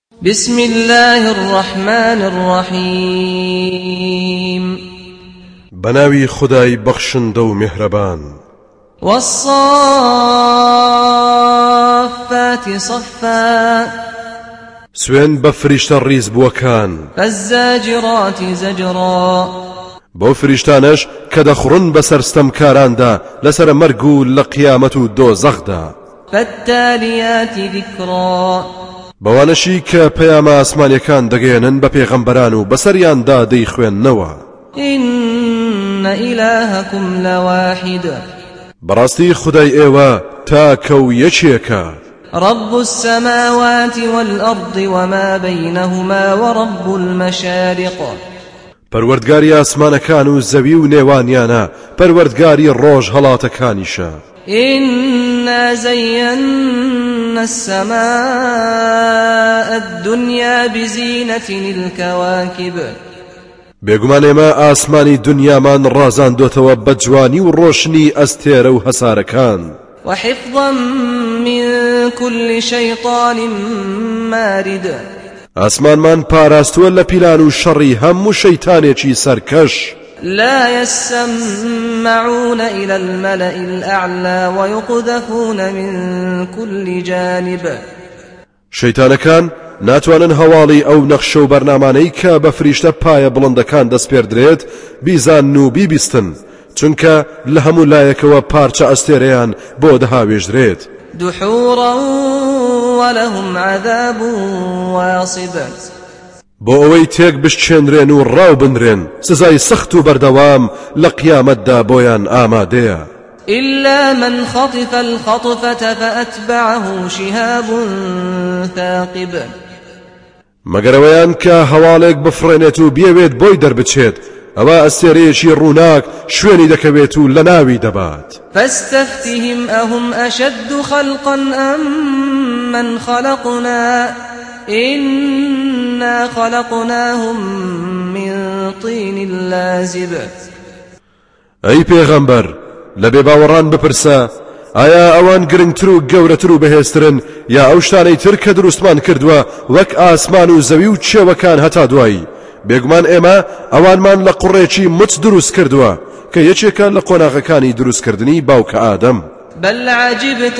بسم الله الرحمن الرحيم بناوي خداي بخشندو مهربان والصافات صفا سوين بفرشت الريز بوكان فالزاجرات زجرا بو فرشتانش كدخرن بسرستم كاراندا لسر مرقو لقيامتو دو زغدا فالتاليات ذكرا بوانشي كبياما اسمانيكان دقينن بپیغمبرانو بسريان دا دي خويننوا إن إلهكم لواحد براستي خداي ايوا تاكو يچيكا رب السماوات والأرض وما بينهما ورب المشارق پروردگاری آسمانەکان و زەوی و نێوانیانە پەروەردگاری ڕۆژ هەڵاتەکانیشە إنا زينا السماء الدنيا بزينة الكواكب بێگومان ئێمە ئاسمانی دنیامان ڕازاندۆتەوە بە جوانی و ڕۆشنی ئەستێرە و هەسارەکان وحفظا من كل شيطان مارد ئاسمانمان پاراستووە لە پیلان و شەڕی هەموو شەیتانێکی سەرکەش لا يسمعون إلى الملأ الأعلى ويقذفون من كل جانب شەیتانەکان ناتوانن هەواڵی ئەو نەخشە و بەرنامانەی کە بە فریشتە پایە بڵندەکان دەستپێردرێت بیزان و بیبیستن چونکە لە هەموو لایەکەوە پارچە ئەستێرەیان بۆ دەهاوێژرێت دحورا ولهم عذاب واصب بۆ ئەوەی تێک بشچێنرێن و ڕاو بنرێن سزای سەخت و بەردەوام لە قیامەتدا بۆیان ئامادەیە إلا من خطف الخطفة فأتبعه شهاب ثاقب مەگەرەوەیان کە هەواڵێک بفڕێنێت و بێوێت بۆی دەربچێت ئەوە ئەستێرەیەکی ڕووناک شوێنی دەکەوێت و لەناوی دەبات فاستفتهم أهم أشد خلقا أم من خلقنا إنا خلقناهم من طين لازب ئەی پێغەمبەر لە بێباوەڕان بپرسە ئایا ئەوان گرنگتر و گەورەتر و بەهێزترن یا ئەو شتانەی تر کە دروستمان کردووە وەک ئاسمان و زەوی و چێوەکان هەتا دوایی بێگومان ئێمە ئەوانمان لە قوڕێکی مچ دروست کردووە کە یەکێکە لە قۆناغەکانی دروستکردنی باوکە ئادەم بل عجبت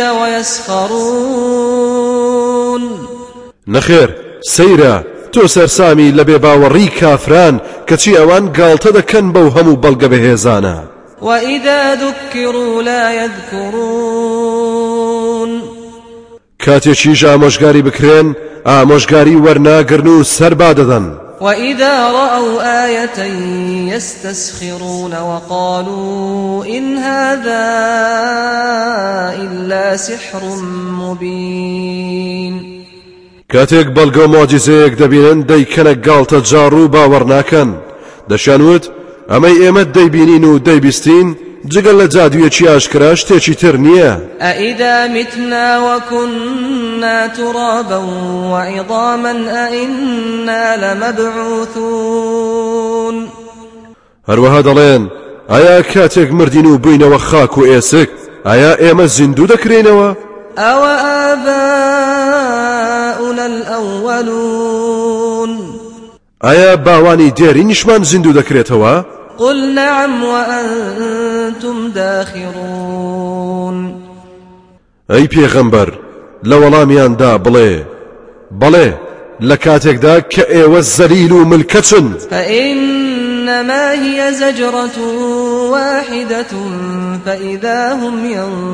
ويسخرون نەخێر سەیرە تۆ سەرسامی لە بێباوەڕی کافران کەچی ئەوان گاڵتە دەکەن بەو هەموو بەڵگە بەهێزانە وإذا ذكروا لا يذكرون کاتێکیش ئامۆژگاری بکرێن ئامۆژگاری وەرناگرن و سەربا دەدەن وإذا رأوا آية يستسخرون وقالوا إن هذا إلا سحر مبين کاتێک بەڵگە و مۆجیزەیەک دەبینن دەیکەنە گاڵتە جاڕ و باوەڕ ناکەن دەشانوت ئەمەی ئێمە دەیبینین و دەیبیستین جگەل لە جادوویەکی ئاشکرا شتێکی تر نییە أإذا متنا وكنا ترابا وعظاما أإنا لمبعوثون هەروەها دەڵێن ئایا کاتێک مردین و بووینەوە خاک و ئێسک ئایا ئێمە زیندوو دەکرێنەوە أو آباؤنا الأولون ئایا باوانی دێرینیشمان زیندوو دەکرێتەوە قل نعم وأنتم داخرون ئەی پێغەمبەر لە وەڵامیاندا بڵێ لە کاتێکدا کە ئێوە زەلیل و ملکەچن فإنما هي زجرة واحدة فإذا هم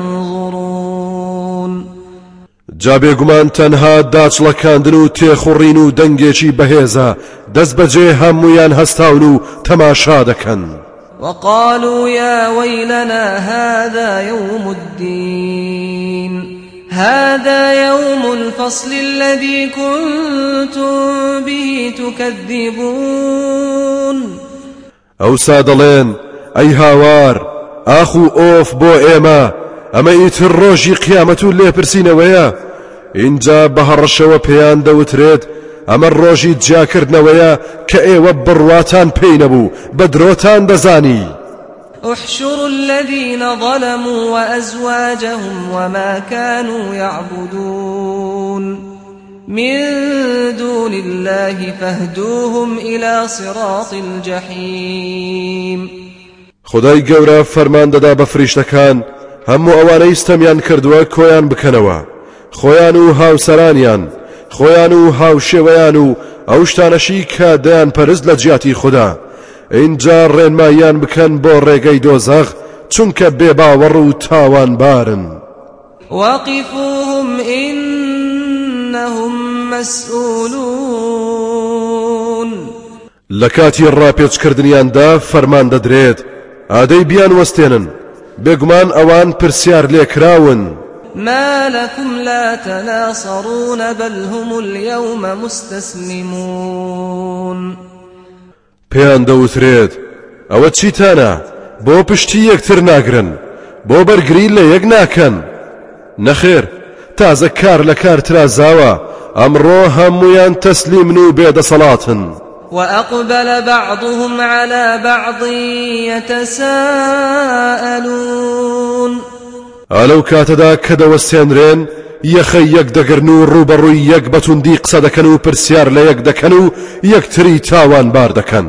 ينظرون جا بێگومان تەنها داچڵەکاندن و تێخوڕین و دەنگێکی بەهێزە دەست بەجێ هەموویان هەستاون و تەماشا دەکەن وقالوا يا ويلنا هذا يوم الدين هذا يوم الفصل الذي كنتم به تكذبون ئەوسا دەڵێن ئەی هاوار ئاخ و ئۆف بۆ ئێمە ئەمە ئیتر ڕۆژی قیامەت و لێپرسینەوەیە اینجا بە هەڕەشەوە پێیان دەوترێت ئەمە ڕۆژی جیاکردنەوەیە کە ئێوە بڕواتان پێی نەبوو بە درۆتان دەزانی احشروا الذين ظلموا وأزواجهم وما كانوا يعبدون من دون الله فاهدوهم إلى صراط الجحيم. خدای گەورە فەرمان دەدا بە فریشتەکان هەموو ئەوانەی ستەمیان کردووە کۆیان بکەنەوە، خۆیان و هاوسەرانیان، خۆیان و هاوشێوەیان و ئەو شتانەشی کە دەیان پەرست لە جیاتی خوددا، اینجا ڕێنماییان بکەن بۆ ڕێگەی دۆزەخ چونکە بێباوەڕ و تاوانبارن. وقفوهم إنهم مسئولون. لە کاتی ڕاپێچکردنیاندا فەرمان دەدرێت ئادەی بیان وەستێنن، بێگومان ئەوان پرسیار لێکراون. ما لكم لا تناصرون بل هم اليوم مستسلمون. پێیان دەوترێت ئەوە چیتانە بۆ پشتی یەکتر ناگرن، بۆ بەرگری لە یەک ناکەن. نەخێر، تازە کار لە کار ترازاوە، ئەمڕۆ هەموویان تەسلیمن و بێدەسەڵاتن. وأقبل بعضهم على بعض يتساءلون. ئالەو کاتەدا کە دەوەستێنرێن یەخەی یەک دەگرن و ڕوبەڕووی یەک بەتوندی قسە دەکەن و پرسیار لە یەک دەکەن و یەکتری تاوانبار دەکەن.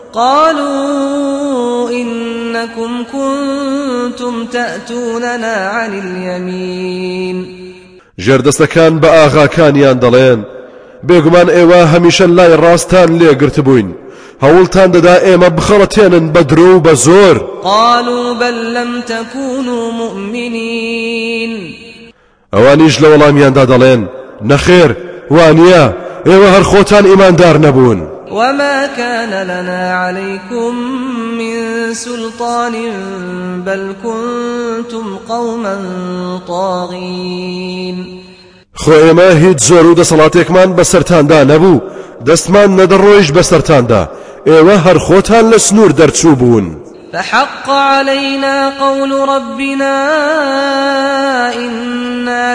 قالوا إنكم كنتم تأتوننا عن اليمين. ژێردەستەکان بە ئاغاکانیان دەڵێن بێگومان ئێوە هەمیشە لای ڕاستان لێگرت بووین، هەوڵتان دەدا ئێمە بخەڵەتێنن بە درۆ و بە زۆر. قالوا بل لم تكونوا مؤمنين. ئەوانیش لە وەڵامیاندا دەڵێن نەخێر، وانییە ئێوە هەر خۆتان ئیماندار نەبوون. وما كان لنا عليكم من سلطان بل كنتم قوما طاغين. خۆ ئێمە هیچ زۆر و دەسەڵاتێکمان بەسەرتاندا نەبوو، دەستمان نەدەڕۆیش بەسەرتاندا، ئێوە هەر خۆتان لە سنوور دەرچوو بوون. فحق علينا قول ربنا إنا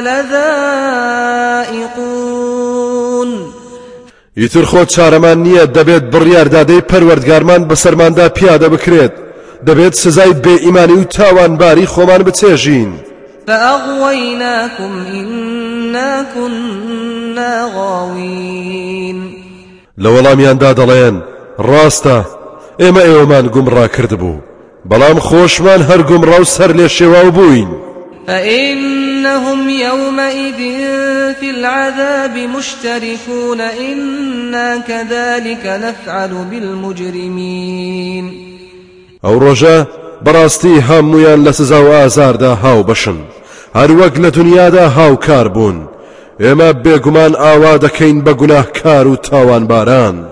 لذائقون. ئیتر خۆت چارەمان نییە، دەبێت بڕیاردادەی پەروەردگارمان بەسەرماندا پیادە بکرێت، دەبێت سزای بێئیمانی و تاوانباری خۆمان بچێژین. فأغويناكم إنا كنا غاوين. لە وەڵامیاندا دەڵێن ڕاستە ئێمە ئێوەمان گومڕا کردبوو، بەڵام خۆشمان هەر گومڕا و سەر لێ شێواو بووین. فإنهم يومئذ في العذاب مشتركون إنا كذلك نفعل بالمجرمين. ئەو ڕۆژە بەڕاستی هەموویان لە سزا و ئازاردا هاو بەشن، هەر وەک لە دنیادا هاوکار بوون، ئێمە بێگومان ئاوا دەکەین بە گوناهکار و تاوانباران.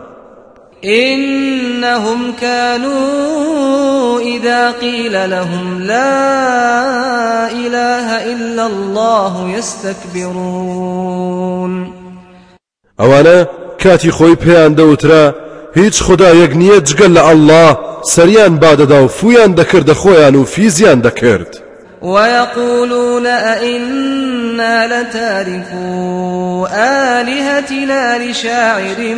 إنهم كانوا إذا قيل لهم لا إله إلا الله يستكبرون. ئەوانە کاتی خۆی پێیان دەوترا هیچ خودایەک نییە جگەل لە ئەڵڵا، سەریان بادەدا و فویان دەکردە خۆیان و فیزیان دەکرد. ويقولون أئنا لتاركو آلهتنا لشاعر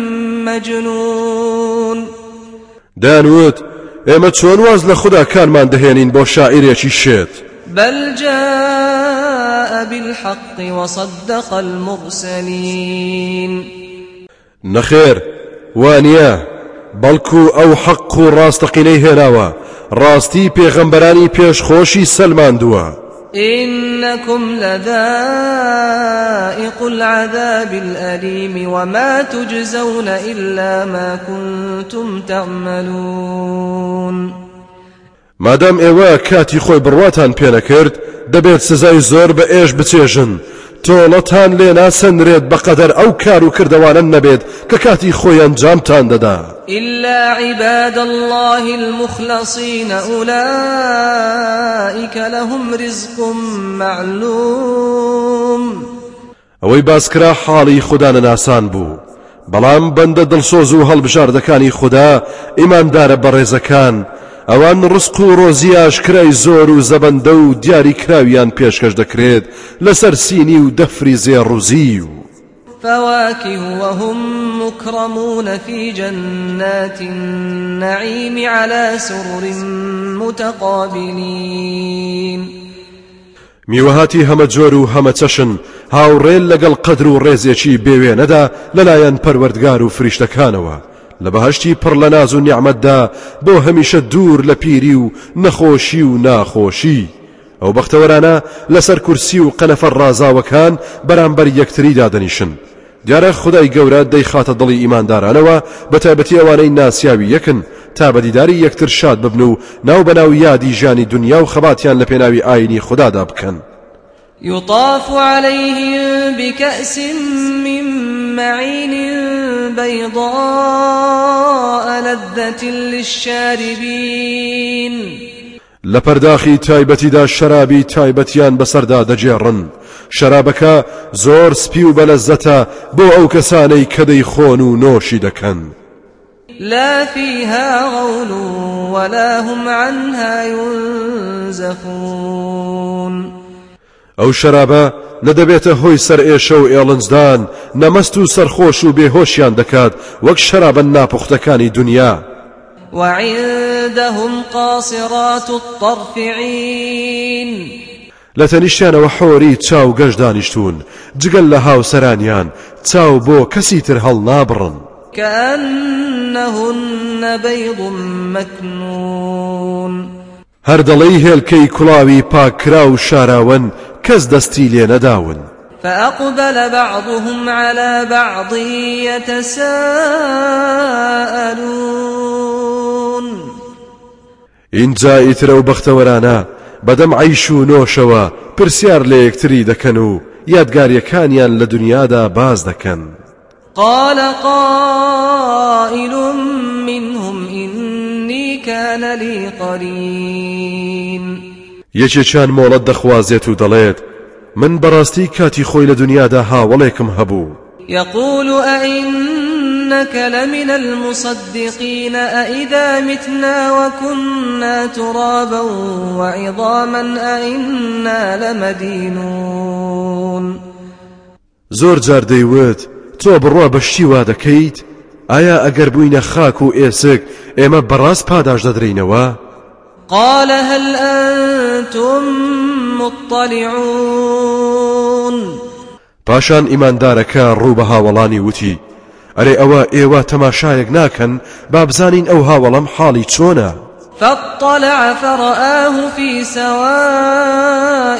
مجنون. دانوت ئێمە چۆن واز لە خوددا کارمان دەهێنین بۆ شاعیرێکی شێت. بل جاء بالحق وصدق المرسلين. نەخێر، وانییە بەڵکو ئەو حەق و ڕاستەقینەی هێناوە، ڕاستی پێغەمبەرانی پێشخۆشی سەلماندووە. إنكم لذائق العذاب الأليم وما تجزون إلا ما كنتم تعملون. مادام ئێوە کاتی خۆی بڕواتان پێ نەکرد دەبێت سزای زۆر بە ئێش بچێژن، تۆڵەتان لێ ناسەنرێت بەقەدەر ئەو کار و کردەوانە نەبێت کە کاتی خۆی ئەنجامتان دەدا. إلا عباد الله المخلصين أولئك لهم رزق معلوم. ئەوەی باسکرا حاڵی خوددا نەناسان بوو، بەڵام بەندە دڵسۆز و هەڵبژاردەکانی خوددا ئیماندارە بەڕێزەکان، ئەوان ڕزق و ڕۆزی ئاشکرای زۆر و زەبەندە و دیاری کراویان پێشکەش دەکرێت لەسەر سینی و دەفری زێڕوزی و فواكه وهم مكرمون في جنات النعيم على سرر متقابلين. میوەهاتی هەمە جۆر و هەمە چەشن هاوڕێن لەگەڵ قەدر و ڕێزێکی بێوێنەدا لەلایەن پەروەردگار و فریشتەکانەوە لە بەهەشتی پڕ لە ناز و نیعمەتدا بۆ هەمیشە دوور لە پیری و نەخۆشی و ناخۆشی ئەو بەختەوەرانە لەسەر کورسی و قەنەفە ڕازاوەکان بەرامبەر یەکتری دادەنیشن دیارە خودای گەورە دەیخاتە دڵی ئیماندارانەوە بە تایبەتی ئەوانەی ناسیاوی یەکن تا بەدیداری یەکتر شاد ببن و ناو بەناو یادی ژیانی دنیا و خەباتیان لە پێناوی ئاینی خودادا بکەن يطاف عليهم بكأس من معين بيضاء لذة للشاربين لپرداخی تایبەتیدا شەرابی تایبەتیان بەسەردا دەجێڕن شەرابەکە زۆر سپی و بەلەزەتە بۆ ئەو کەسانەی کە دەیخۆن و نۆشی دەکەن لا فيها غول ولا هم عنها ينزفون ئەو شەرابە نەدەبێتە هۆی سەر ئێشە و ئێڵنجدان نەمەست و سەرخۆش و بێهۆشیان دەکات وەک شەرابە ناپوختەکانی دنیا وعندهم قاصرات الطرف عين لەتەنیشتیانەوە حۆری چاو گەشت دانیشتون جگەل لە هاوسەرانیان چاو بۆ کەسی تر هەڵ نابڕن كأنهن بيض مكنون هەر دەڵێی هێلکەی کوڵاوی پاکرا و شاراون کەس دەستی لێ نەداون فأقبل بعضهم على بعض يتساءلون اینجا ئیترە و بەختەوەرانە بەدەم عەیش و نۆشەوە پرسیار لە یەکتری دەکەن و یادگاریەکانیان لە دنیادا باز دەکەن قال قائل منهم إني كان لي قرين یەکێکیان مۆڵەت دەخوازێت و دەڵێت من بەڕاستی کاتی خۆی لە دنیادا هاوڵێکم هەبوو يقول أئنك لمن المصدقين أئذا متنا وكنا ترابا وعظاما أئنا لمدينون زۆر جار دەیوت تۆ بڕوا بەشتی وا دەکەیت ئایا ئەگەر بووینە خاک و ئێسک ئێمە بەڕاست پاداش دەدرێینەوە قال هل أنتم مطلعون پاشان ئیماندارەکە ڕوو بە هاوڵانی وتی ئەرێ ئەوە ئێوە تەماشایەک ناکەن با بزانین ئەو هاوڵەم حاڵی چۆنە فاطلع فرآه في سواء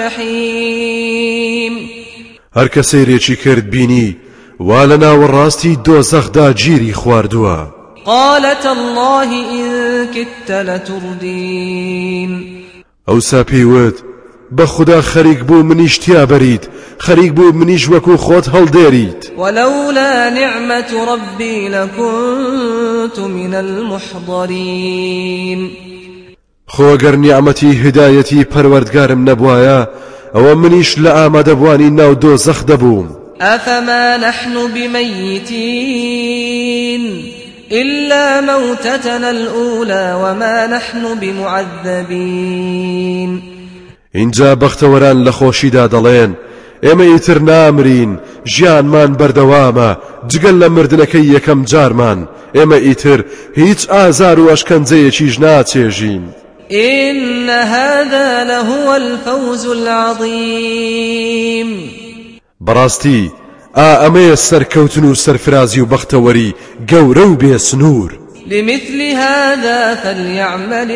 الجحيم هەر کە سەیرێکی کرد بینی وا لە ناوەڕاستی دۆزەخدا گیری خواردووە قال تالله إن كدت لتردين ئەوسا پێیوت بە خوددا خەریک بوو منیش تیا بەریت خەریک بوو منیش وەکو خۆت هەڵدێریت ولولا نعمة ربي لكنت من المحضرين خۆگەر نیعمەتی هدایەتی پەروەردگارم نەبوایە ئەوە منیش لە ئامادەبوانی ناو دۆزەخ دەبووم أفما نحن بميتين إلا موتتنا الأولى وما نحن بمعذبين اینجا بەختەوەران لە خۆشیدا دەڵێن ئێمە ئیتر نامرین ژیانمان بەردەوامە جگەل لە مردنەکەی یەکەم جارمان ئێمە ئیتر هیچ ئازار و ئەشکەنجەیەکیش ناچێژین إن هذا لهو الفوز العظيم بەڕاستی ئەمەیە سەرکەوتن و سەرفرازی و بەختەوەری گەورە و بێسنوور لمثل هذا فليعمل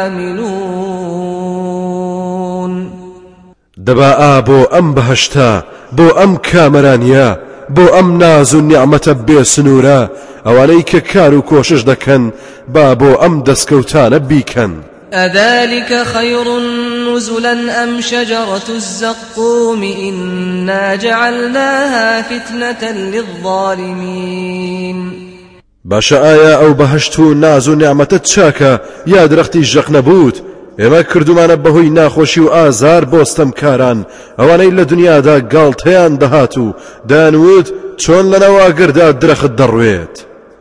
العاملون دەبا بۆ ئەم بەهەشتا بۆ ئەم کامەرانیە بۆ ئەم ناز و نیعمەتە بێسنوورە ئەوانەی کە کار و کۆشش دەکەن با بۆ ئەم دەستکەوتانە بیکەن أذلك خير نزلا أم شجرة الزقوم إنا جعلناها فتنة للظالمين باشە ئایا ئەو بەهەشت و ناز و نیعمەتت چاکە یا درەختی ژەق نەبوت ئێمە کردومانە بەهۆی ناخۆشی و ئازار بۆستەمکاران ئەوانەی لە دنیادا گاڵتەیان دەهات و دانوت چۆن لەنەوا گردا درەخت دەڕوێت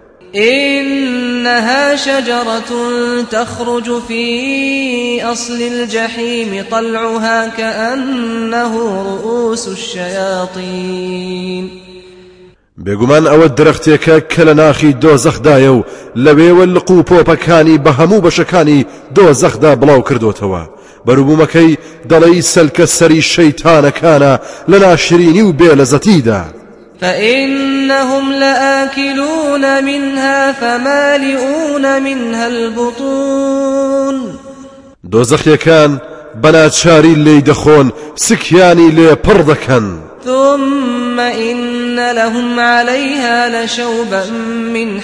إنها شجرة تخرج في أصل الجحيم طلعها كأنه رؤوس الشياطين بێگومان ئەوە درەختێکە کە لە ناخی دۆزەخدایە و لەوێوە لقو و پۆپەکانی بە هەموو بەشەکانی دۆزەخدا بڵاو کردوتەوە بەروبوومەکەی دەڵێی سەلکە سەری شەیتانەکانە لە ناشرینی و بێلەزەتیدا. فإنهم لآكلون منها فمالئون منها البطون دۆزەخیەکان بەناچاری لێی دەخۆن سکیانی لێ پڕ دەکەن. ثم إن لهم عليها لشوبا من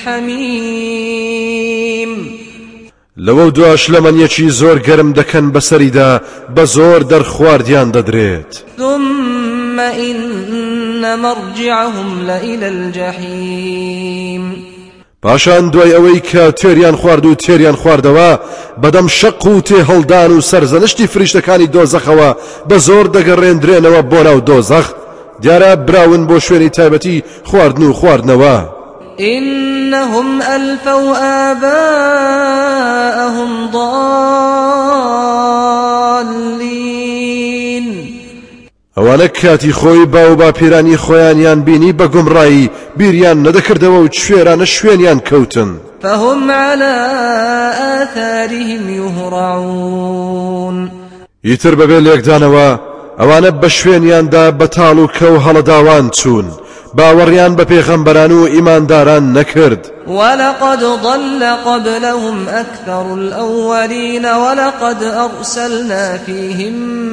حميم لەوە دوای لەمەنیەکی زۆر گەرم دەکەن بەسەریدا بە زۆر دەرخواردیان دەدرێت. ثم إن مرجعهم لإلى الجحيم پاشان دوای ئەوەی کە تێریان خوارد و تێریان خواردەوە بەدەم شەق و تێ هەڵدان و سەرزەنشتی فریشتەکانی دۆزەخەوە بە زۆر دەگەڕێندرێنەوە بۆ ناو دۆزەخ. دیارە براون بۆ شوێنی تایبەتی خواردن و خواردنەوە. إنهم ألفوا آباءهم ضالين ئەوانە کاتی خۆی باو باپیرانی خۆیانیان بینی بە گومڕایی بیریان نەدەکردەوە و شوێرانە شوێنیان کەوتن. فهم على آثارهم يهرعون ئیتر بەبێ لێکدانەوە ئەوانە بە شوێنیاندا بەتاڵ و کەو هەڵەداوان چوون، باوەڕیان بە پێغەمبەران و ئیمانداران نەکرد. ولقد ضل قبلهم أكثر الأولين ولقد أرسلنا فيهم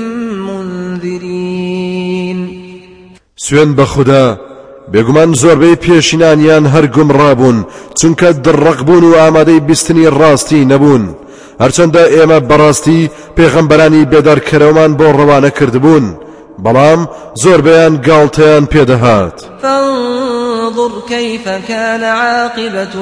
منذرين سوێن بە خوددا بێگومان زۆربەی پێشینانیان هەر گومڕابوون چونکە دڕق بوون و ئامادەی بیستنی ڕاستی نەبوون. هەرچەندە ئێمە بەڕاستی پێغەمبەرانی بێدارکەرەوەمان بۆ ڕەوانە کردبوون، بەڵام زۆربەیان گاڵتەیان پێدەهات. فانظر كيف كان عاقبة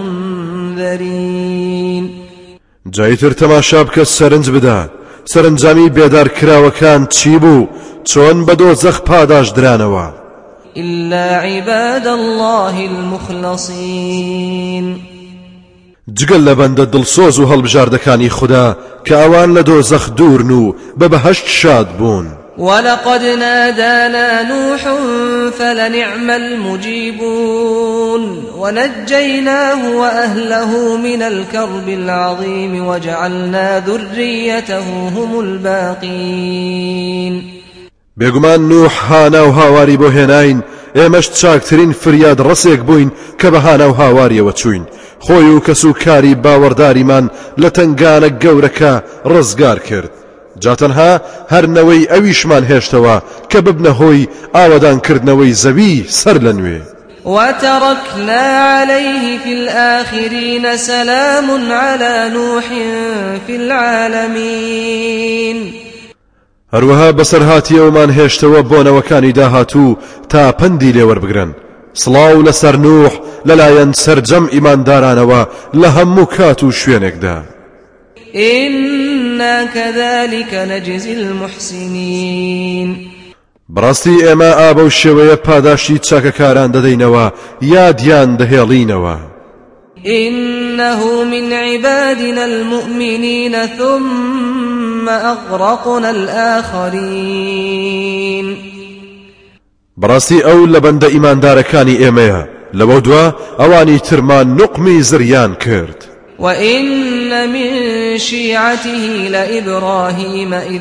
المنذرين جایتر تەماشا بکە سەرنج بدە سەرنجامی بێدارکراوەکان چی بوو، چۆن بە دۆزەخ پاداش درانەوە. إلا عباد الله المخلصين جگەل لە بەندە دڵسۆز و هەڵبژاردەکانی خوددا کە ئەوان لە دۆزەخ دوورن و بە بەهەشت شاد بوون. ولقد نادانا نوح فلنعم المجيبون ونجيناه وأهله من الكرب العظيم وجعلنا ذريته هم الباقين. بێگومان نوح هانا و هاواری بۆ هێناین، ئێمەش چاکترین فریاد ڕسێک بووین کە بە هانا و هاواریەوە چوین. خۆی و کەس و کاری باوەڕداریمان لە تنگانە گەورەکە ڕزگار کرد. جاتەنها هەرنەوەی ئەویشمان هێشتەوە کە ببنە هۆی ئاوەدانکردنەوەی زەوی سەر لە نوێ. وتركنا عليه في الآخرين سلام على نوح في العالمين. هەروەها بەسەرهاتیەوەمان هێشتەوە بۆنەوەکانی داهاتوو تا پەندی لێوەربگرن. سڵاو لەسەر نوح لەلایەن سەرجەم ئیماندارانەوە لە هەموو کات و شوێنێکدا. إنا كذلك نجزي المحسنين. بەڕاستی ئێمە ئابە و شێوەیە پاداشتی چاکەکاران دەدەینەوە یادیان دەهێڵینەوە. إنه من عبادنا المؤمنين ثم أغرقنا الآخرين. بەڕاستی ئەو لە بەندە ئیماندارەکانی ئێمەیە، لەوە دووە ئەوانی ترمان نوقمی زریان کرد. وإن من شيعته لإبراهيم إذ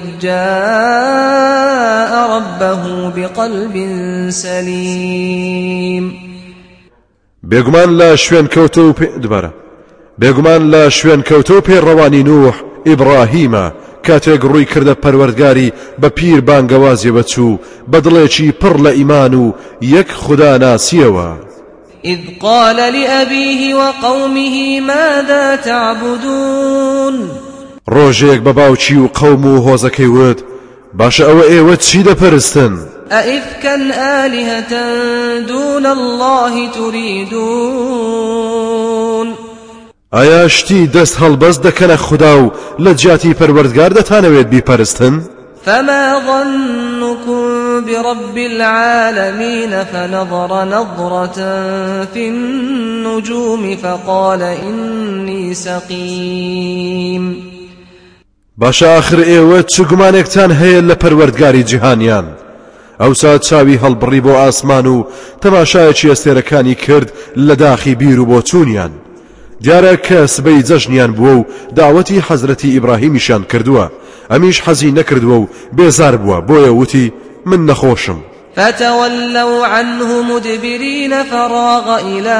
جاء ربه بقلب سليم. بێگومان لە شوێن کەوتە و پێڕەوانی نوح ئیبراهیمە کاتێک ڕووی کردە پەروەردگاری بە پیر بانگەوازیەوە چوو بە دڵێکی پڕ لە ئیمان و یەک خوددا ناسیەوە. إذ قال لأبيه وقومه ماذا تعبدون. ڕۆژێک بە باوکی و قەوم و هۆزەکەی وت باشە ئەوە ئێوە چی دەپەرستن؟ أئفكا آلهة دون الله تريدون. ئایا شتی دەست هەڵبەست دەکەنە خوددا و لە جیاتی پەروەردگار دەتانەوێت بیپەرستن؟ فما ظنكم برب العالمين فنظر نظرة في النجوم فقال إني سقيم. باشە آخر ئێوە چ گومانێکتان هەیە لە پەروەردگاری جیهانیان؟ ئەوسا چاوی هەڵبڕی بۆ ئاسمان و تەماشایەکی ئەستێرەکانی کرد لە داخی بیر و بۆ چوونیان. دیارە کە سبەی جەژنیان بووە و داوەتی حەزرەتی ئیبراهیمیشان کردووە، ئەمیش حەزی نەکردووە و بێزار بووە بۆیە وتی من نەخۆشم. فتولوا عنه مدبرين فراغ إلى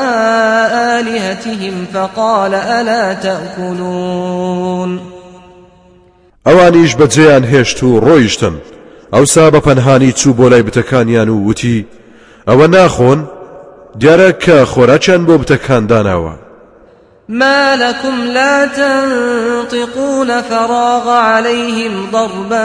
آلهتهم فقال ألا تأكلون ئەوانیش بەجێیان هێشت و ڕۆیشتن ئەوسا بە پەنهانی چوو بۆ لای بتەکانیان و وتی ئەوە ناخۆن دیارە کە خۆراکیان بۆ بتەکان داناوە. ما لكم لا تنطقون فراغ عليهم ضربا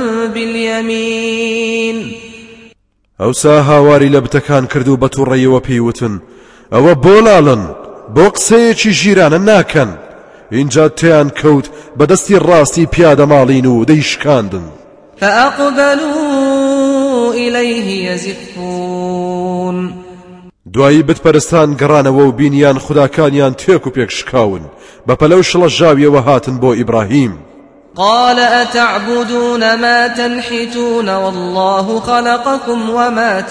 باليمين ئەوسا هاواری لە بتەکان کرد و بەتوڕێیەوە پێیوتن ئەوە بۆلاڵن بۆ قسەیەکی ژیرانە ناکەن. اینجا تیان کەوت بەدەستی ڕاستی پیادەماڵین و دەیشکاندن. فأقبلوا إليه يزفون دوایی بتپەرستان گەڕانەوە و بینیان خوداکانیان تێک و پێک شکاون بە پەلەو شڵەژاویەوە هاتن بۆ ئیبراهیم. قال أتعبدون ما تنحتون والله خلقكم وما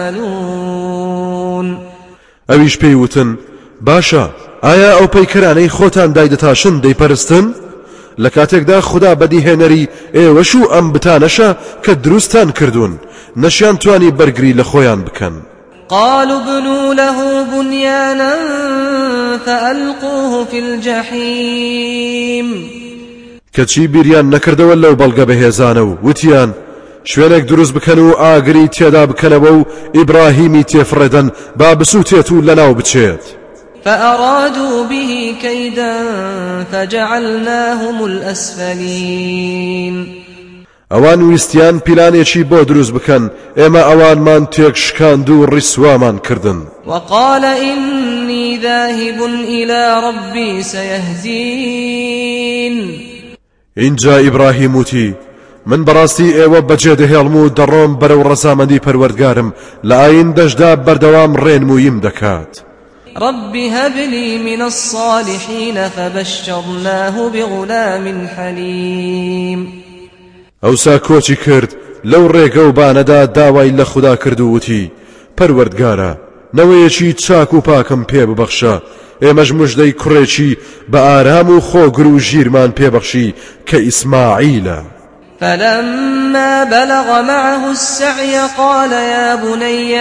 تعملون ئەویش پێیوتن باشە ئایا ئەو پەیکەرانەی خۆتان دایدەتاشن دەیپەرستن؟ لە کاتێکدا خوددا بەدیهێنەری ئێوەش و ئەم بتانەشە کە دروستان کردوون نەشیان توانی بەرگری لە خۆیان بکەن. قالوا ابنوا له بنيانا فألقوه في الجحيم کەچی بیریان نەکردەوە لەو بەڵگە بەهێزانە و وتیان شوێنێک دروست بکەن و ئاگری تێدا بکەنەوە و ئیبراهیمی تێفڕێدەن با بسووتێت و لەناو بچێت. فأرادوا به كيدا فجعلناهم الأسفلين ئەوان ویستیان پیلانێکی بۆ دروست بکەن ئێمە ئەوانمان تێک شکاند و ڕیسوامان کردن. وقال إني ذاهب إلى ربي سيهدين اینجا ئیبراهیم وتی من بەڕاستی ئێوە بەجێ دەهێڵم و دەڕۆم بەرەو ڕەزامەندی پەروەردگارم لە ئاین دەشدا بەردەوام ڕێنموویم دەکات. رب هب لي من الصالحين فبشرناه بغلام حليم ئەوسا کۆچی کرد لەو ڕێگە و بانەدا داوای لە خوددا کرد و وتی پەروەردگارە نەوەیەکی چاک و پاکم پێ ببەخشە ئێمەش موژدەی کوڕێکی بە ئارام و خۆگر و ژیرمان پێبەخشی کە ئیسماعیلە. فلما بلغ معه السعي قال يا بني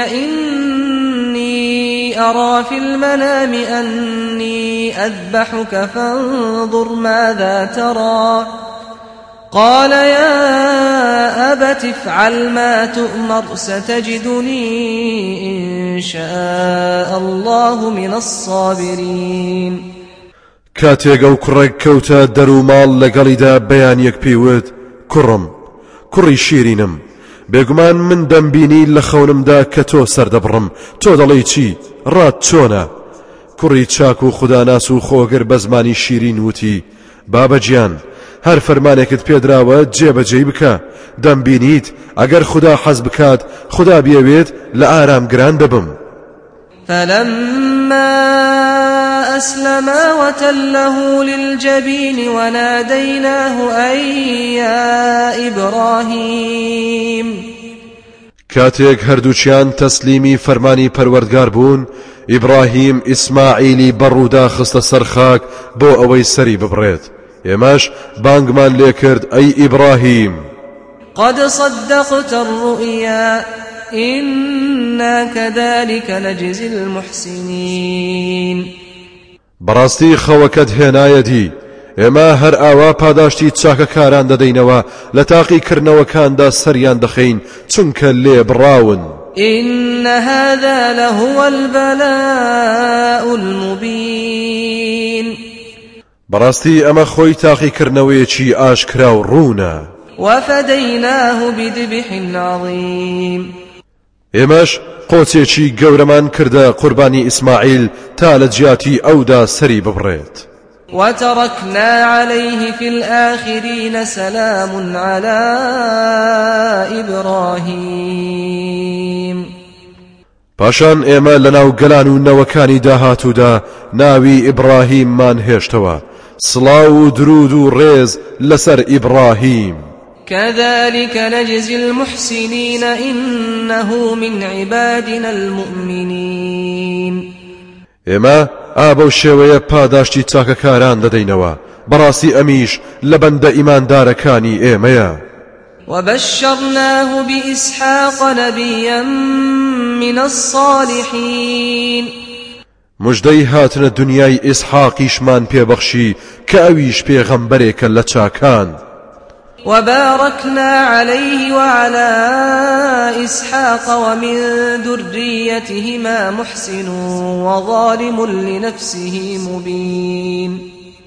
إني أرى في المنام أني أذبحك فانظر ماذا ترى قال يا أبت افعل ما تؤمر ستجدني إن شاء الله من الصابرين. کاتێک ئەو کوڕێک کەوتە دەروماڵ لەگەڵیدا بەیانیەک پێیوت کوڕم کوڕی شیرینم بێگومان من دەمبینی لە خەونمدا کە تۆ سەردەبڕم تۆ دەڵێی چی ڕات چۆنە؟ کوڕی چاک و خوداناس و خۆگر بە زمانی شیرین وتی بابەجیان هەر فەرمانێکت پێدراوە جێبەجێی بکە دەمبینیت ئەگەر خوددا حەز بکات خوددا بیەوێت لە ئارامگران دەبم. فلما أسلما وتله للجبين وناديناه أن يا إبراهيم کاتێک هەردووچیان تەسلیمی فەرمانی پەروەردگار بوون ئیبراهیم ئیسماعیلی بەڕوودا خستە سەر خاک بۆ ئەوەی سەری ببڕێت. ئێمەش بانگمان لێ کرد ئەی ئیبراهیم قد صدقت الرؤيا إنا كذلك نجزي المحسنين بەڕاستی خەوەکەت هێنایەتی ئێمە هەر ئاوا پاداشتی چاکەکاران دەدەینەوە لە تاقیکردنەوەکاندا سەریان دەخەین چونکە لێ بڕاون. إن هذا لهو البلاء المبين بەڕاستی ئەمە خۆی تاقیکردنەوەیەکی ئاشکرا و ڕوونە. وفديناه بذبح عظيم ئێمەش قۆچێکی گەورەمان کردە قوربانی ئیسماعیل تا لە جیاتی ئەودا سەری ببڕێت. وتركنا عليه في الآخرين سلام على إبراهيم پاشان ئێمە لەناو گەلان و نەوەکانی داهاتوودا ناوی ئیبراهیممان هێشتەوە سڵاو و درود و ڕێز لەسەر ئیبراهیم. كذلك نجزي المحسنين إنه من عبادنا المؤمنين ئێمە ئابە و شێوەیە پاداشتی چاکەکاران دەدەینەوە بەڕاستی ئەمیش لە بەندە ئیماندارەکانی ئێمەیە. وبشرناه بإسحاق نبيا من الصالحين مژدەی هاتنە دنیای ئیسحاقیشمان پێبەخشی کە ئەویش پێغەمبەرێکە لە چاکان. وباركنا عليه وعلى إسحاق ومن ذريتهما محسن وظالم لنفسه مبين.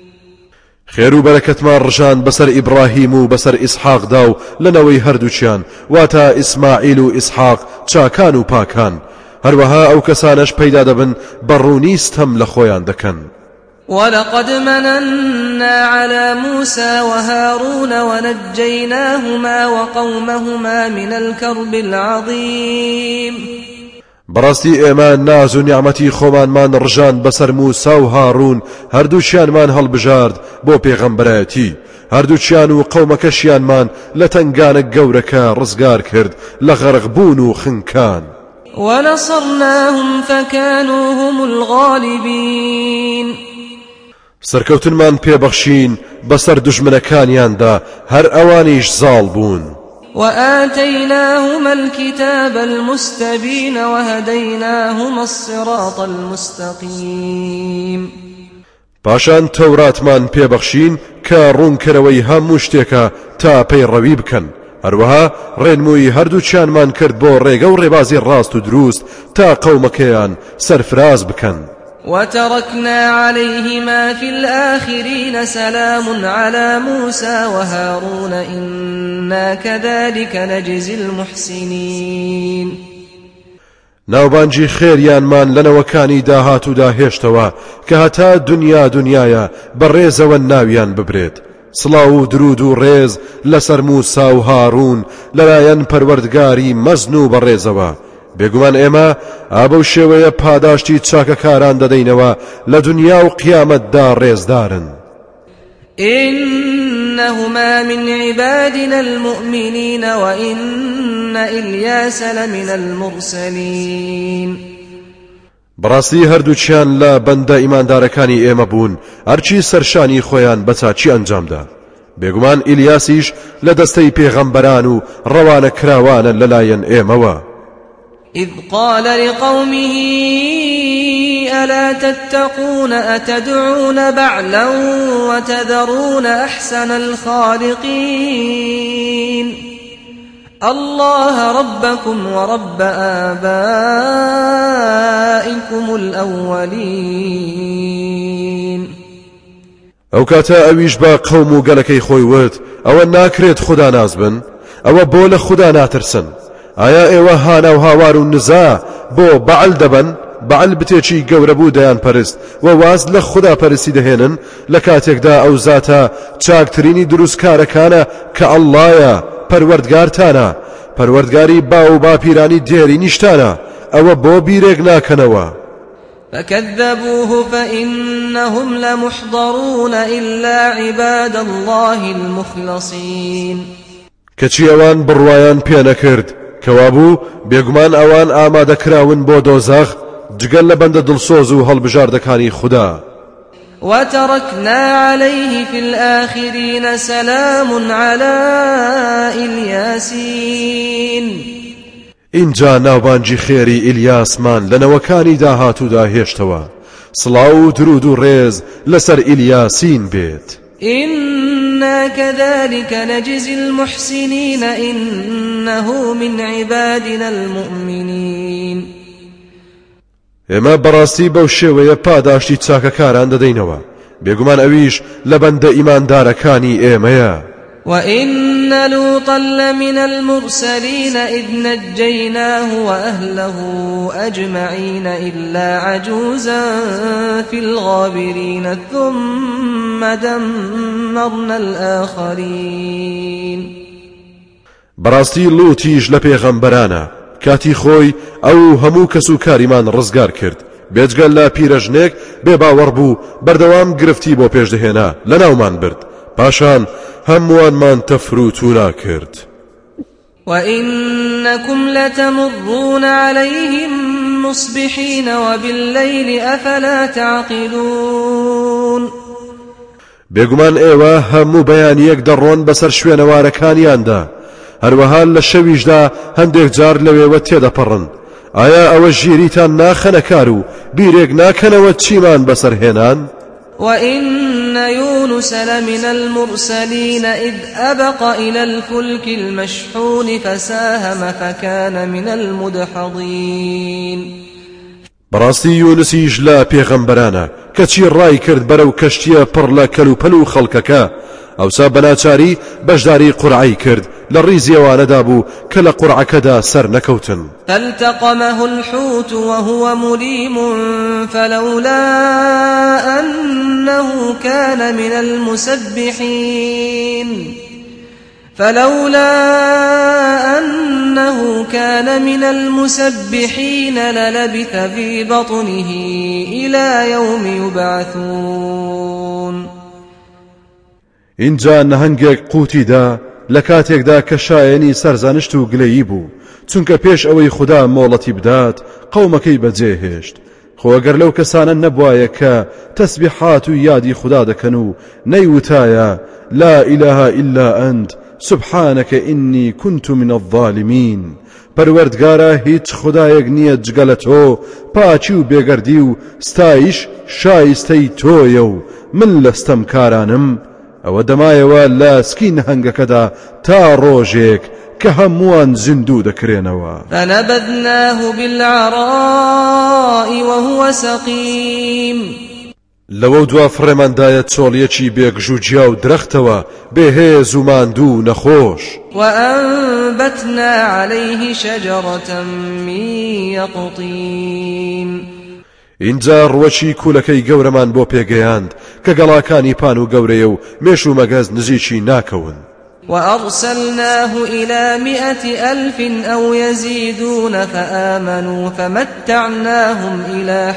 خێر و بەرەکەتمان ڕژان بەسەر ئیبراهیم و بەسەر ئیسحاقدا و لەنەوەی هەردووچیان واتە ئیسماعیل و ئیسحاق چاکان و پاکان. هەروەها ئەو کەسانەش پەیدا دەبن بەڕوونی ستەم لە خۆیان دەکەن. ولقد مننا على موسى وهارون ونجيناهما وقومهما من الكرب العظيم. بەڕاستی ئێمە ناز و نیعمەتی خۆمانمان ڕژان بەسەر موسا و هاڕون هەردووچیانمان هەڵبژارد بۆ پێغەمبەرەتی. هەردووچیان و قەومەکەشیانمان لە تەنگانە گەورەکە ڕزگار کرد لە غەرقبوون و خنکان. ونصرناهم فكانوا هم الغالبين. سەرکەوتنمان پێبەخشین بەسەر دوژمنەکانیاندا هەر ئەوانیش زاڵ بوون. وآتيناهما الكتاب المستبين وهديناهما الصراط المستقيم. پاشان تەوراتمان پێبەخشین کە ڕوونکەرەوەی هەموو شتێکە تا پەیڕەوی بکەن. هەروەها ڕێنمووی هەردووچیانمان کرد بۆ ڕێگە و ڕێبازی ڕاست و دروست تا قەومەکەیان سەرفراز بکەن. وتركنا عليهما في الآخرين سلام على موسى وهارون إنا كذلك نجزي المحسنين. ناوبانجی خێریانمان لەنەوەکانی داهات و داهێشتەوە کە هەتا دنیایە بەڕێزەوە ناویان ببرێت. سڵاو و درود و ڕێز لەسەر موسا و هاڕون لەلایەن پەروەردگاری مەزن و بەڕێزەوە. بێگومان ئێمە ئابە شێوەیە پاداشتی چاکەکاران دەدەینەوە لە دنیا و قیامەتدا ڕێزدارن. إنهما من عبادنا المؤمنين وإن إلياس لمن المرسلين. بەڕاستی هەردووچیان لە بەندە ئیماندارەکانی ئێمە بوون هەرچی سەرشانی خۆیان بە چاچی ئەنجامدا. بێگومان ئیلیاسیش لە دەستەی پێغەمبەران و ڕەوانە کراوانە لەلایەن ئێمەوە. إذ قال لقومه ألا تتقون أتدعون بعلا وتذرون أحسن الخالقين الله ربكم ورب آبائكم الأولين. ئەو کاتە ئەویش بە قەوم و گەلەکەی خۆی وت ئەوە ناکرێت خوددا ناز بن، ئەوە بۆ لە خوددا ناترسن. ئایا ئێوە هانا و هاوار و نزا بۆ بەعل دەبن؟ بەعل بتێکی گەورە بوو دەیان پەرست و واز لە خوددا پەرستی دەهێنن لە کاتێکدا ئەو زاتە چاکترینی دروستکارەکانە کە ئەڵڵایە پەروەردگارتانە، پەروەردگاری با و باپیرانی دێری نیشتانە. ئەوە بۆ بیرێک ناکەنەوە. فكذبوه فإنهم لمحضرون إلا عباد الله المخلصين. کەچی ئەوان بڕوایان پێ نەکرد کەوابوو بێگومان ئەوان ئامادەکراون بۆ دۆزەخ جگەل لە بەندە دڵسۆز و هەڵبژاردەکانی خوددا. وتركنا عليه في الآخرين سلام على إلياسين. اینجا ناوبانجی خێری ئیلیاسمان لەنەوەکانی داهات و داهێشتەوە. سڵاو و درود و ڕێز لەسەر ئیلیاسین بێت. إنا كذلك نجزي المحسنين إنه من عبادنا المؤمنين. ئێمە بەڕاستی بەو شێوەیە پاداشتی چاکەکاران دەدەینەوە. بێگومان ئەویش لە بەندە ئیماندارەکانی ئێمەیە. وإن لوطا لمن المرسلين إذ نجيناه وأهله أجمعين إلا عجوزا في الغابرين ثم دمرنا الآخرين. بەڕاستی لوتیش لە پێغەمبەرانە کاتی خۆی ئەو هەموو کەس و کاریمان ڕزگار کرد بێجگەل لە پیرەژنێک بێباوەڕ بوو بەردەوام گرفتی بۆ پێشدەهێنا لە ناومان برد پاشان هەمووانمان تەفروتونا کرد. وإنكم لتمرون عليهم مصبحين وبالليل أفلا تعقلون. بێگومان ئێوە هەموو بەیان یەک دەڕۆن بەسەر شوێنەوارەکانیاندا هەروەها لە شەویشدا هەندێک جار لەوێوە تێدەپەڕن ئایا ئەوە ژیریتان ناخەنە کار و بیرێک ناکەنەوە چیمان بەسەرهێنان وإن يونس لمن المرسلين إذ أبق إلى الفلك المشحون فساهم فكان من المدحضين بەڕاستی یونسیش لە پێغەمبەرانە کەچی ڕای کرد بەرەو کەشتیە پڕ لە کەلوپەل و خەڵکەکە ئەوسا بەناچاری بەشداری قورعی کرد لە ڕیزی ئەوانەدا بوو کە لە قورعەکەدا سەر نەکەوتن فالتقمه الحوت وهو مليم فلولا أنه كان من المسبحين للبث في بطنه إلى يوم يبعثون اینجا نەهەنگێک قوتیدا لە کاتێکدا کە شایەنی سەرزانشت و گلەیی بوو چونکە پێش ئەوەی خوددا مۆڵەتی بدات قەومەکەی بەجێهێشت خۆگەر لەو کەسانە نەبوایە کە تەسبیحات و یادی خوددا دەکەن و نەیوتایە لا إله إلا أنت سبحانك إني كنت من الظالمين پەروەردگارە هیچ خودایەک نییە جگە لە تۆ پاچی و بێگەردی و ستایش شایستەی تۆیە و من لەستەم کارانم ئەوە دەمایەوە لە سکی نەهەنگەکەدا تا ڕۆژێک کە هەمووان زیندوو دەکرێنەوە فنبذناه بالعراء وهو سقيم لەوە دوا فڕێماندایە چۆڵیەکی بێگژوجیا و درەختەوە بێهێز و ماندوو نەخۆش وأنبتنا عليه شجرة من يقطين اینجا ڕوەچی کوولەکەی گەورەمان بۆ پێگەیاند کە گەڵاکانی پان و گەورەیە و مێش و مەگەز نزیکی ناکەون وأرسلناه إلى 100,000 أو يزيدون فآمنوا فمتعناهم إلى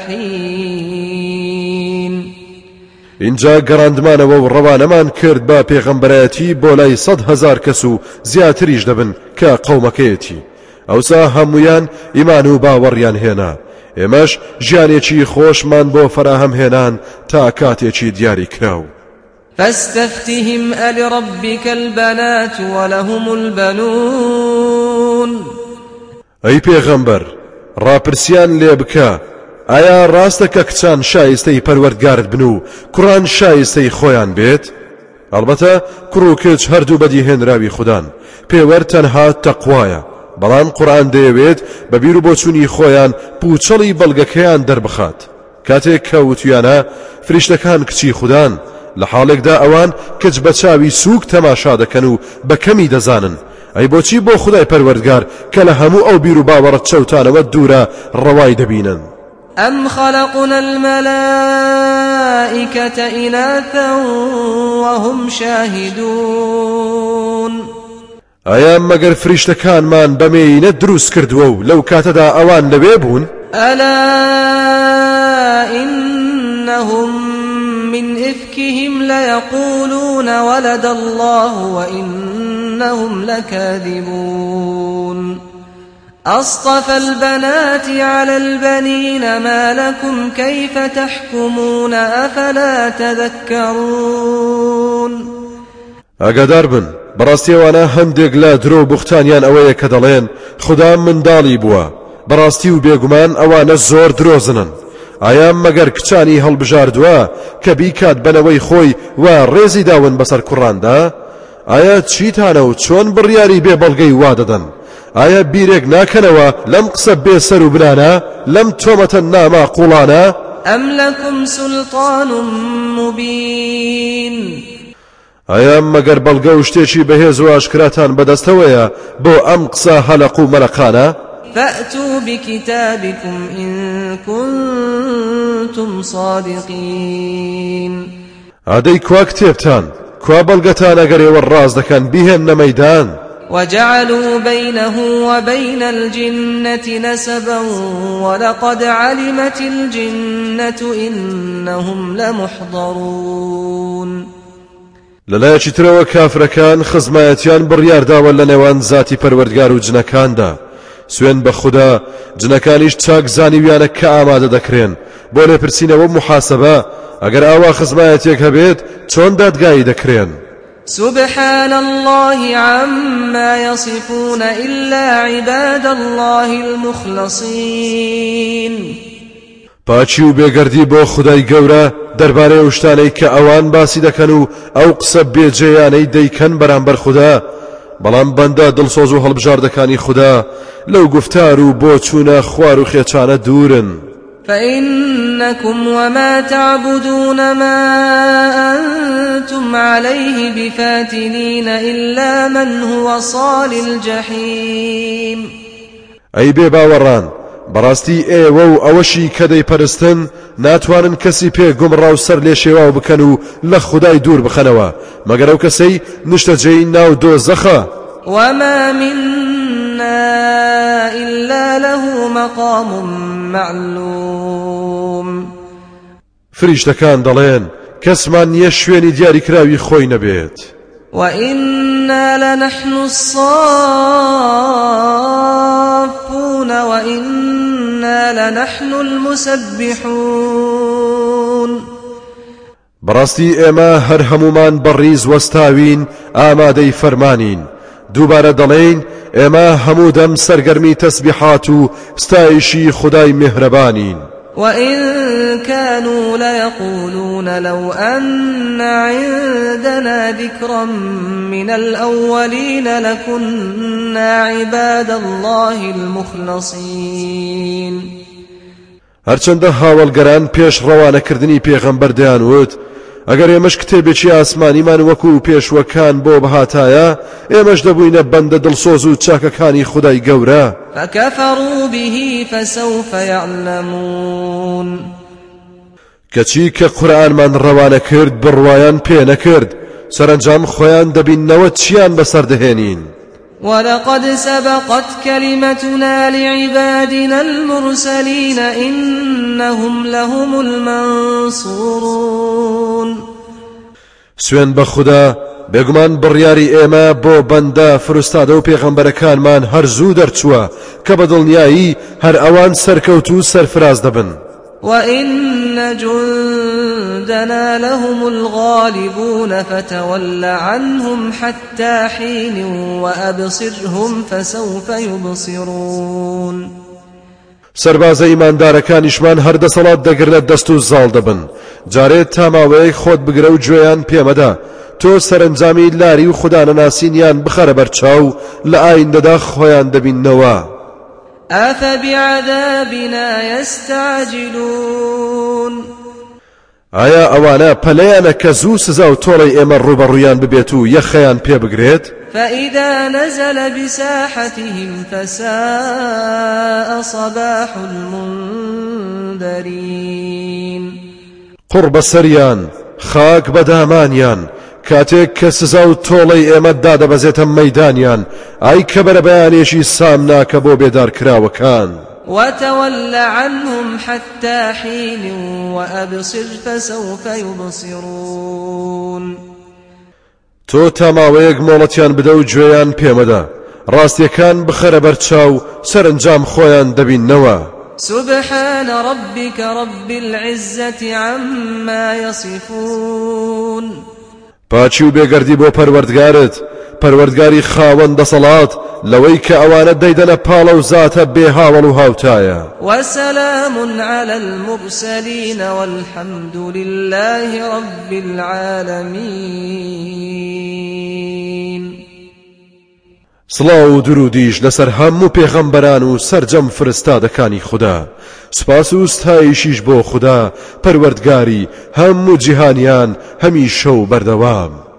حين اینجا گەڕاندمانەوە و ڕەوانەمان کرد بە پێغەمبەرەتی بۆ لای 100,000 کەس و زیاتریش دەبن کە قەومەکەیەتی ئەوسا هەمویان ئیمان و باوەڕیان هێنا ئێمەش ژیانێکی خۆشمان بۆ فراهەم هێنان تا کاتێکی دیاری کراو فاستفتهم ألربك البنات ولهم البنون ئەی پێغەمبەر ڕاپرسیان لێ بکە ئایا ڕاستە کە کچان شایستەی پەروەردگارت بن و کوڕان شایستەی خۆیان بێت ئەلبەتە کوڕ و کچ هەردوو بەدیهێنراوی خوددان پێوەرد تەنها تەقوایە بەڵام قورئان دەیەوێت بە بیر و بۆچوونی خۆیان پوچەڵی بەڵگەکەیان دەربخات کاتێک کە وتویانە فریشتەکان کچی خوددان لە حاڵێکدا ئەوان کچ بە چاوی سووک تەماشا دەکەن و بە کەمی دەزانن ئەی بۆچی بۆ خودای پەروەردگار کە لە هەموو ئەو بیر و باوەڕەت چەوتانەوە دوورە ڕەوای دەبینن أم خلقنا الملائكة إناثا وهم شاهدون ئایا مەگەر فریشتەکانمان بەمێینە دروست کردووە و لەو کاتەدا ئەوان لەوێ بوون ألا إنهم من إفكهم ليقولون ولد الله وإنهم لكاذبون أصطفى البنات على البنين ما لكم كيف تحكمون أفلا تذكرون ئاگادار بن بەڕاستیەوانە هەندێک لە درۆ بوختانیان ئەوەیە کە دەڵێن خوددا منداڵی بووە بەڕاستی و بێگومان ئەوانە زۆر درۆزنن ئایا مەگەر کچانی هەڵبژاردووە کە بیکات بنەوەی خۆی و ڕێزی داون بەسەر کوڕاندا ئایا چیتانە و چۆن بڕیاری بێ بەڵگەی وا دەدەن ئایا بیرێک ناکەنەوە لەم قسە بێسەر و بنانە لەم تۆمەتە ناماقوڵانە أم لكم سلطان مبين ئایا مەگەر بەڵگە و شتێکی بەهێز و ئاشکراتان بەدەستەوەیە بۆ ئەم قسە هەلەق و مەلەقانە فأتوا بكتابكم إن كنتم صادقين ئادەی کوا کتێبتان کوا بەڵگەتان ئەگەرێوە ڕاست دەکەن بیهێننە مەیدان وجعلوا بينه وبين الجنة نسبا ولقد علمت الجنة إنهم لمحضرون لەلایەکی ترەوە کافرەکان خزمایەتیان بڕیارداوە لە نێوان زاتی پەروەردگار و جنەکاندا سوێن بە خوددا جنەکانیش چاک زانیویانە کە ئامادە دەکرێن بۆ لێپرسینەوە محاسبە ئەگەر ئاوا خزمایەتێک هەبێت چۆن دادگایی دەکرێن. سبحان الله عما يصفون إلا عباد الله المخلصين. پاچی و بێگەردی بۆ خودای گەورە دەربارەی ئەو شتانەی کە ئەوان باسی دەکەن و ئەو قسە بێجێیانەی دەیکەن بەرامبەر خوددا، بەڵام بەندە دڵسۆز و هەڵبژاردەکانی خوددا لەو گفتار و بۆ چوونە خوار و خێچانە دوورن. فإنكم وما تعبدون ما أنتم عليه بفاتنين إلا من هو صال الجحيم. أي بێباوەڕان بەڕاستی ئێوە و ئەوەشی کە دەیپەرستن ناتوانن کەسی پێ گومڕا و سەر لێ شێواو بکەن و لە خودای دوور بخەنەوە مەگەر ئەو کەسەی نیشتەجێی ناو دۆزەخە. وما منا إلا له مقام معلوم. فریشتەکان دەڵێن کەسمان نییە شوێنی دیاریکراوی خۆی نەبێت. وإنا لنحن الصافون وإنا لنحن المسبحون. بەڕاستی ئێمە هەر هەمومان بەڕیز وەستاوین ئامادەی فەرمانین. دووبارە دەڵێین ئێمە هەموو دەم سەرگەرمی تەسبیحات و ستایشی خودای میهرەبانین. وإن كانوا ليقولون لو أن عندنا ذكرا من الأولين لكنا عباد الله المخلصين. هەرچەندە هاوڵگەران پێش ڕەوانەکردنی پێغەمبەر دەیانوت ئەگەر ئێمەش کتێبێکی ئاسمانیمان وەکو پێشوەکان بۆ بەهاتایە ئێمەش دەبووینە بەندە دڵسۆز و چاکەکانی خودای گەورە. فكفروا به فسوف يعلمون. کەچی کە قورئانمان ڕەوانە کرد بڕوایان پێ نەکرد سەرنجام خۆیان دەبینەوە چیان بەسەردەهێنین. ولقد سبقت كلمتنا لعبادنا المرسلين إنهم لهم المنصورون. سوێن بە خوددا بێگومان بڕیاری ئێمە بۆ بەندە فرستادە و پێغەمبەرەکانمان هەر زوو دەرچووە کە بە دڵنیایی هەر ئەوان سەرکەوت و سەرفراز دەبن. وإن جندنا لهم الغالبون فتول عنهم حتى حين وأبصرهم فسوف يبصرون. سەربازە ئیماندارەکانیشمان هەر دەسەڵات دەگرنە دەست و زاڵ دەبن. جارێت تاماوەیەک خۆت بگرە و گوێیان پێمەدا تۆ سەرنجامی لاری و خودانەناسینیان بخەرە بەرچاو لە ئایندەدا خۆیان دەبینەوە. أفبعذابنا يستعجلون. ئایا ئەوانە پەلەیانە کە زوو سزا و تۆڵەی ئێمە ڕوبەڕوویان ببێت و یەخەیان پێ بگرێت؟ فإذا نزل بساحتهم فساء صباح المنذرين. قڕ بەسەریان خاک بەدامانیان کاتێک کە سزا و تۆڵەی ئێمە دادەبەزێتە مەیدانیان ئای کە بەرە بەیانێشی سامناکە بۆ بێدارکراوەکان. وتول عنهم حتى حين وأبصر فسوف يبصرون. تۆ تاماوەیەک مۆڵەتیان بدە و گوێیان پێمەدە ڕاستیەکان بخەرە بەرچاو سەرنجام خۆیان دەبینەوە. سبحان ربك رب العزة عما يصفون. پاچی و بێگەردی بۆ پەروەردگارت پەروەردگاری خاوەن دەسەڵات لەوەی کە ئەوانە دەیدەنە پاڵە و زاتە بێ هاوڵ و هاوتایە. وسلام على المرسلين والحمد لله رب العالمين. سڵاو و درودیش لەسەر هەموو پێغەمبەران و سەرجەم فرستادەکانی خوددا. سپاس و ستایشیش بۆ خوددا پەروەردگاری هەموو جیهانیان هەمیشە و بەردەوام.